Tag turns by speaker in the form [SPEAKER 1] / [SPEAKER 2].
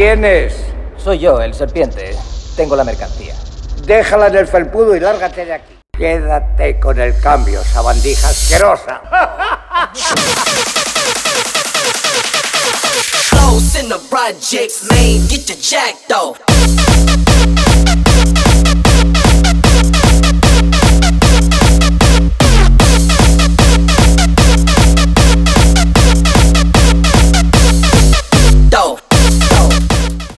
[SPEAKER 1] ¿Quién es?
[SPEAKER 2] Soy yo, el serpiente. Tengo la mercancía.
[SPEAKER 1] Déjala en el felpudo y lárgate de aquí. Quédate con el cambio, sabandija asquerosa.
[SPEAKER 3] Close in the projects, man, get your jack though.